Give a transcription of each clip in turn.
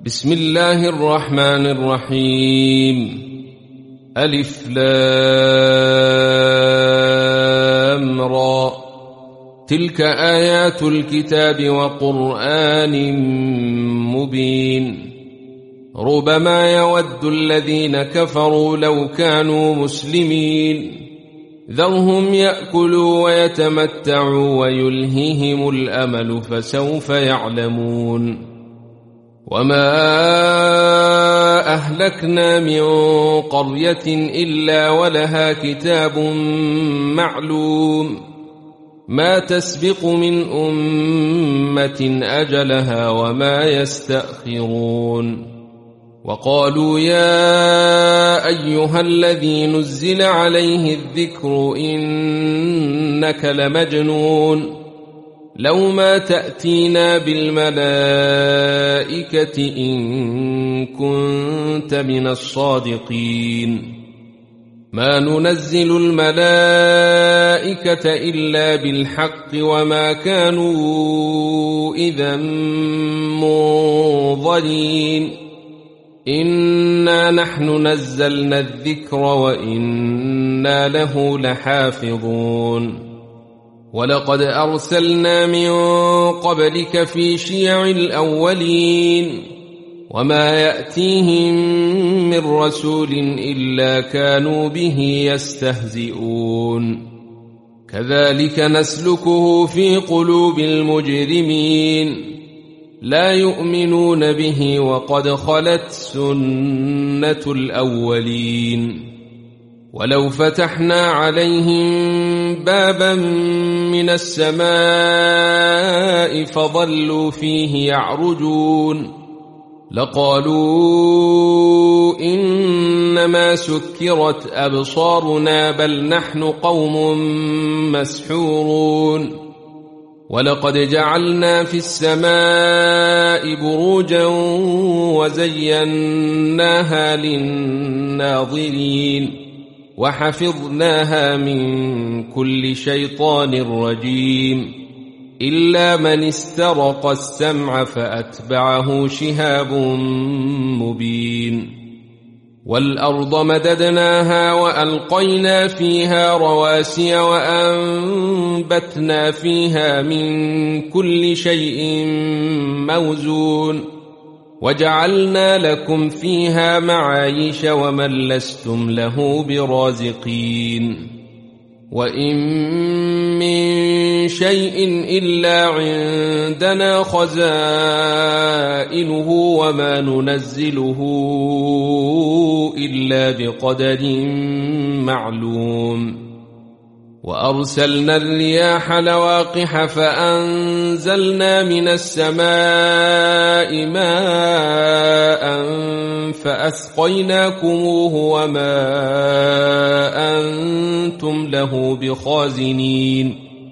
بسم الله الرحمن الرحيم. ألف لام را. تلك آيات الكتاب وقرآن مبين. ربما يود الذين كفروا لو كانوا مسلمين. ذرهم يأكلوا ويتمتعوا ويلههم الأمل فسوف يعلمون. وما أهلكنا من قرية إلا ولها كتاب معلوم ما تسبق من أمة أجلها وما يستأخرون. وقالوا يا أيها الذي نزل عليه الذكر إنك لمجنون لو ما تأتينا بالملائكة إن كنت من الصادقين. ما ننزل الملائكة إلا بالحق وما كانوا إذا منظرين. إنا نحن نزلنا الذكر وإنا له لحافظون. ولقد أرسلنا من قبلك في شيع الأولين وما يأتيهم من رسول إلا كانوا به يستهزئون. كذلك نسلكه في قلوب المجرمين لا يؤمنون به وقد خلت سنة الأولين. ولو فتحنا عليهم بابا من السماء فظلوا فيه يعرجون لقالوا إنما سكرت أبصارنا بل نحن قوم مسحورون. ولقد جعلنا في السماء بروجا وزيناها للناظرين وحفظناها من كل شيطان رجيم إلا من استرق السمع فأتبعه شهاب مبين. والأرض مددناها وألقينا فيها رواسي وأنبتنا فيها من كل شيء موزون وجعلنا لكم فيها معايش ومن لستم له برازقين. وإن من شيء إلا عندنا خزائنه وما ننزله إلا بقدر معلوم. وأرسلنا الرياح لواقح فأنزلنا من السماء ماء فأسقيناكموه وما أنتم له بخازنين.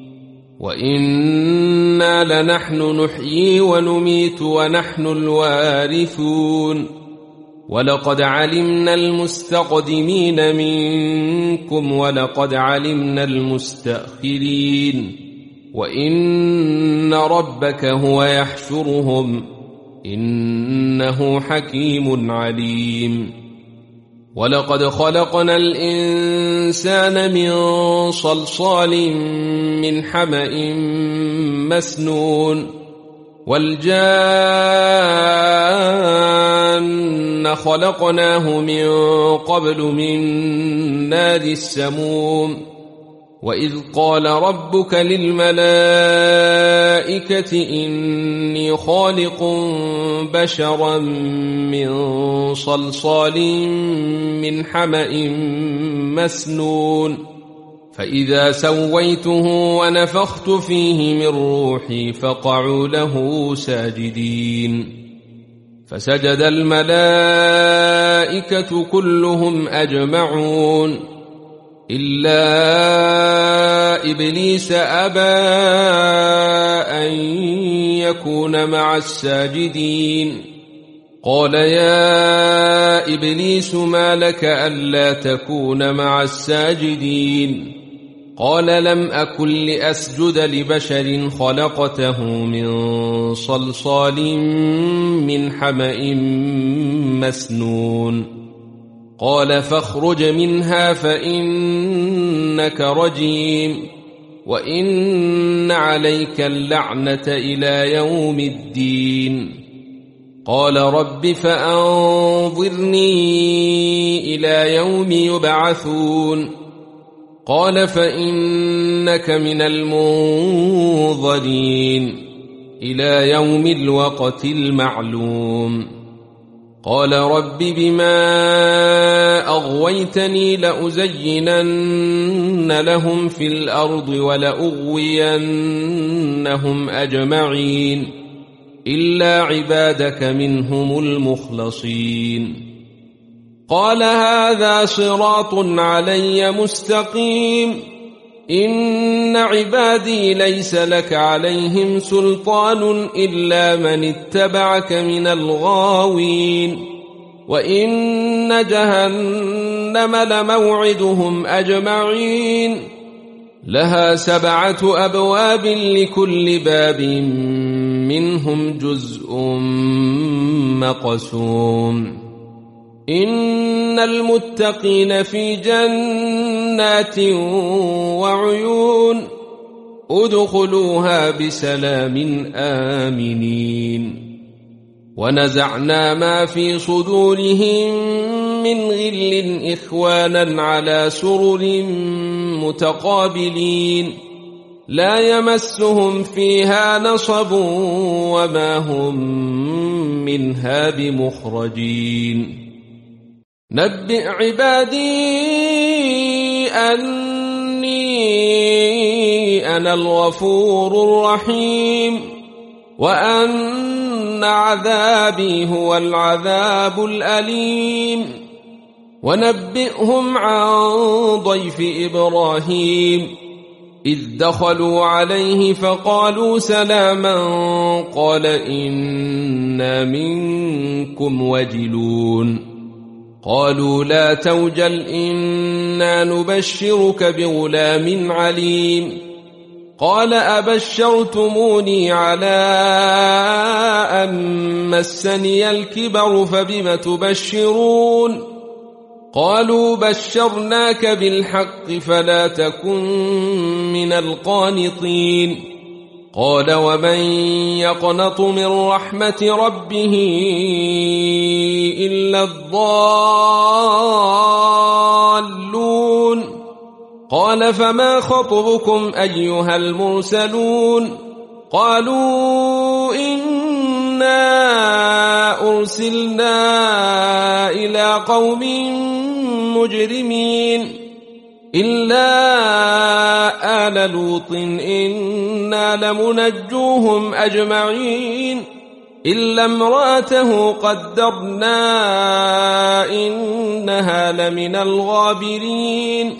وإنا لنحن نحيي ونميت ونحن الوارثون. ولقد علمنا المستقدمين منكم ولقد علمنا المستأخرين وإن ربك هو يحشرهم إنه حكيم عليم. ولقد خلقنا الإنسان من صلصال من حمأ مسنون والجان خلقناه من قبل من نار السموم. وإذ قال ربك للملائكة إني خالق بشرا من صلصال من حمأ مسنون فإذا سويته ونفخت فيه من روحي فقعوا له ساجدين. فسجد الملائكة كلهم أجمعون إلا إبليس أبى أن يكون مع الساجدين. قال يا إبليس ما لك ألا تكون مع الساجدين قال لم أكن لأسجد لبشر خلقته من صلصال من حمأ مسنون قال فاخرج منها فإنك رجيم وإن عليك اللعنة إلى يوم الدين قال رب فأنظرني إلى يوم يبعثون قال فإنك من المنظرين إلى يوم الوقت المعلوم قال رب بما أغويتني لأزينن لهم في الأرض ولأغوينهم أجمعين إلا عبادك منهم المخلصين قال هذا صراط علي مستقيم إن عبادي ليس لك عليهم سلطان إلا من اتبعك من الغاوين وإن جهنم لموعدهم أجمعين لها 7 أبواب لكل باب منهم جزء مقسوم إن المتقين في جنات وعيون ادخلوها بسلام آمنين ونزعنا ما في صدورهم من غل إخوانا على سرر متقابلين لا يمسهم فيها نصب وما هم منها بمخرجين نبئ عبادي أني أنا الغفور الرحيم وأن عذابي هو العذاب الأليم ونبئهم عن ضيف إبراهيم إذ دخلوا عليه فقالوا سلاما قال إنا منكم وجلون قالوا لا توجل إنا نبشرك بغلام عليم قال أبشرتموني على أن مسني الكبر فبم تبشرون قالوا بشرناك بالحق فلا تكن من القانطين قال ومن يقنط من رحمة ربه إلا الضالون قال فما خطبكم أيها المرسلون قالوا إنا أرسلنا إلى قوم مجرمين إلا آل لوط إنا لمنجوهم أجمعين إلا امرأته قدرنا إنها لمن الغابرين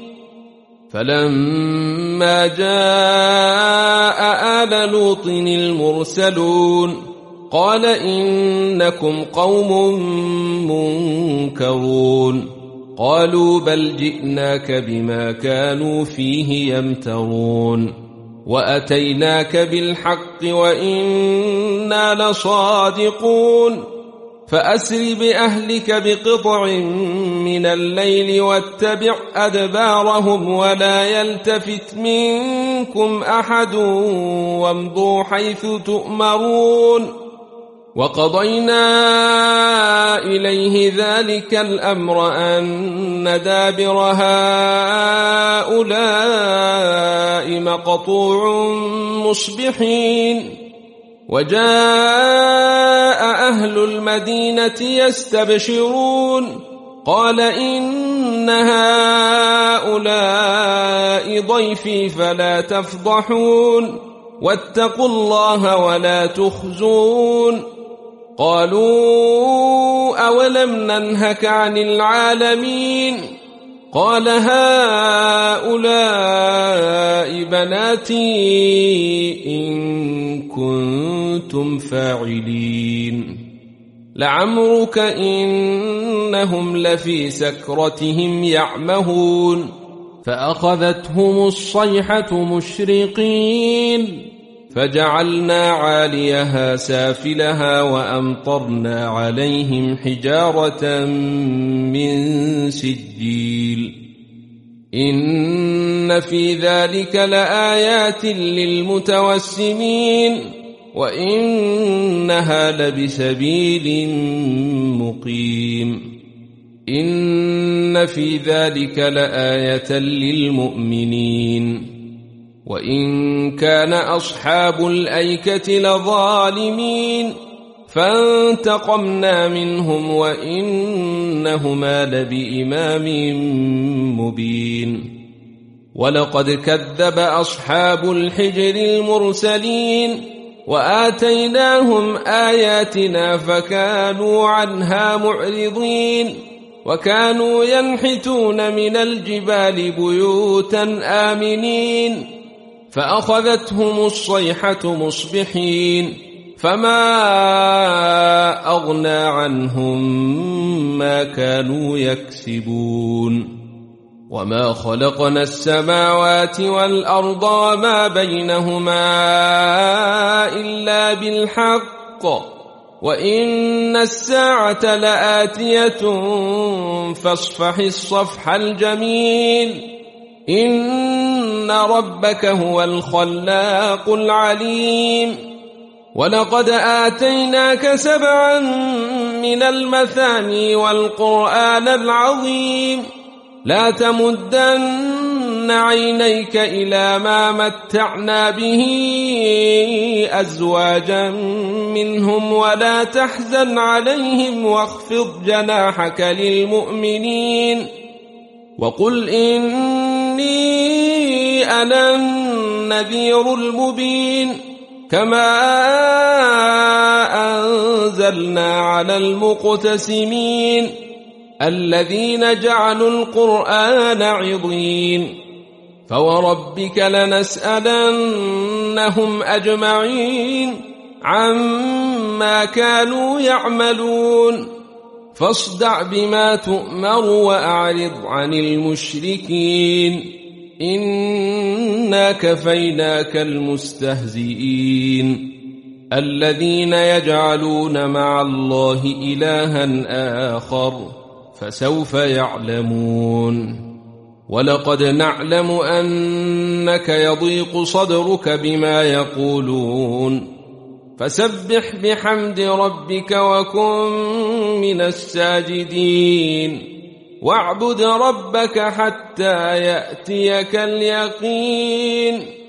فلما جاء آل لوط المرسلون قال إنكم قوم منكرون قالوا بل جئناك بما كانوا فيه يمترون وأتيناك بالحق وإنا لصادقون فأسر بأهلك بقطع من الليل واتبع أدبارهم ولا يلتفت منكم أحد وامضوا حيث تؤمرون وقضينا إليه ذلك الأمر أن دابر هؤلاء مقطوع مصبحين وجاء أهل المدينة يستبشرون قال إن هؤلاء ضيفي فلا تفضحون واتقوا الله ولا تخزون قالوا أولم ننهك عن العالمين قال هؤلاء بناتي إن كنتم فاعلين لعمرك إنهم لفي سكرتهم يعمهون فأخذتهم الصيحة مشرقين فجعلنا عاليها سافلها وأمطرنا عليهم حجارة من سجيل إن في ذلك لآيات للمتوسمين وإنها لبسبيل مقيم إن في ذلك لآية للمؤمنين وإن كان أصحاب الأيكة لظالمين فانتقمنا منهم وإنهما لبإمام مبين ولقد كذب أصحاب الحجر المرسلين وآتيناهم آياتنا فكانوا عنها معرضين وكانوا ينحتون من الجبال بيوتا آمنين فأخذتهم الصيحة مصبحين فما أغنى عنهم ما كانوا يكسبون وما خلقنا السماوات والأرض وما بينهما إلا بالحق وإن الساعة لآتية فاصفح الصفح الجميل إن ربك هو الخلاق العليم ولقد آتيناك 7 من المثاني والقرآن العظيم لا تمدن عينيك إلى ما متعنا به أزواجا منهم ولا تحزن عليهم واخفض جناحك للمؤمنين وقل إني أنا النذير المبين كما أنزلنا على المقتسمين الذين جعلوا القرآن عضين فوربك لنسألنهم أجمعين عما كانوا يعملون فاصدع بما تؤمر وأعرض عن المشركين إنا كفيناك المستهزئين الذين يجعلون مع الله إلها آخر فسوف يعلمون ولقد نعلم أنك يضيق صدرك بما يقولون فسبح بحمد ربك وكن من الساجدين واعبد ربك حتى يأتيك اليقين